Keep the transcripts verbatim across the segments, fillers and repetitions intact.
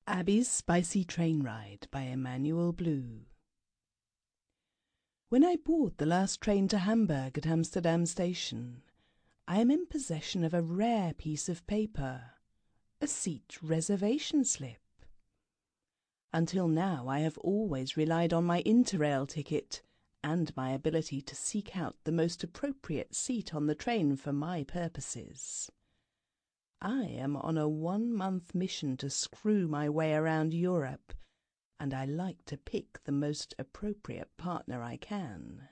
Abby's Spicy Train Ride by Emmanuel Blue. When I board the last train to Hamburg at Amsterdam station, I am in possession of a rare piece of paper, a seat reservation slip. Until now I have always relied on my Interrail ticket and my ability to seek out the most appropriate seat on the train for my purposes. I am on a one-month mission to screw my way around Europe, and I like to pick the most appropriate partner I can.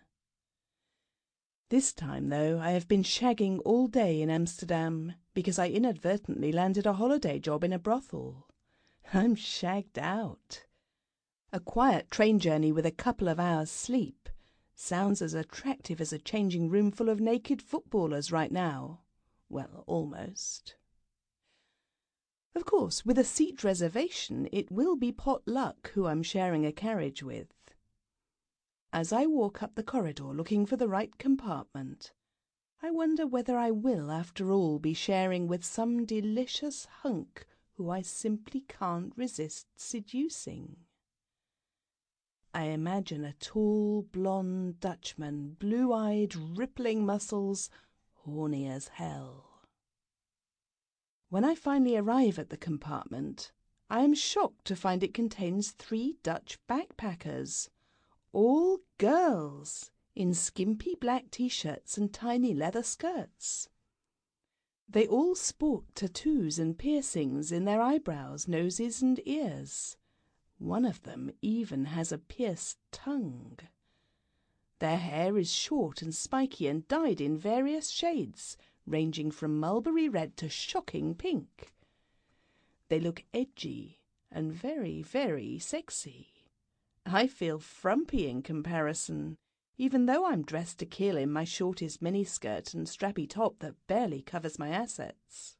This time, though, I have been shagging all day in Amsterdam because I inadvertently landed a holiday job in a brothel. I'm shagged out. A quiet train journey with a couple of hours' sleep sounds as attractive as a changing room full of naked footballers right now. Well, almost. Of course, with a seat reservation, it will be pot luck who I'm sharing a carriage with. As I walk up the corridor looking for the right compartment, I wonder whether I will, after all, be sharing with some delicious hunk who I simply can't resist seducing. I imagine a tall, blonde Dutchman, blue-eyed, rippling muscles, horny as hell. When I finally arrive at the compartment, I am shocked to find it contains three Dutch backpackers, all girls, in skimpy black t-shirts and tiny leather skirts. They all sport tattoos and piercings in their eyebrows, noses and ears. One of them even has a pierced tongue. Their hair is short and spiky and dyed in various shades, ranging from mulberry red to shocking pink. They look edgy and very, very sexy. I feel frumpy in comparison, even though I'm dressed to kill in my shortest miniskirt and strappy top that barely covers my assets.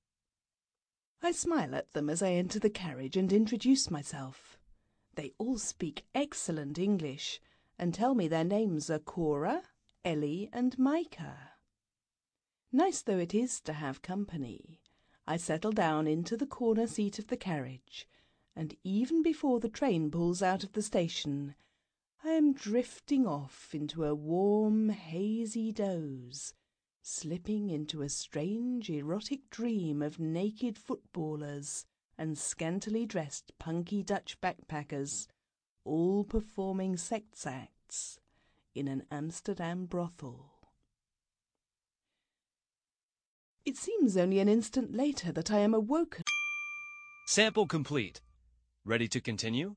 I smile at them as I enter the carriage and introduce myself. They all speak excellent English and tell me their names are Cora, Ellie and Micah. Nice though it is to have company, I settle down into the corner seat of the carriage, and even before the train pulls out of the station, I am drifting off into a warm, hazy doze, slipping into a strange, erotic dream of naked footballers and scantily dressed punky Dutch backpackers, all performing sex acts in an Amsterdam brothel. It seems only an instant later that I am awoken. Sample complete. Ready to continue?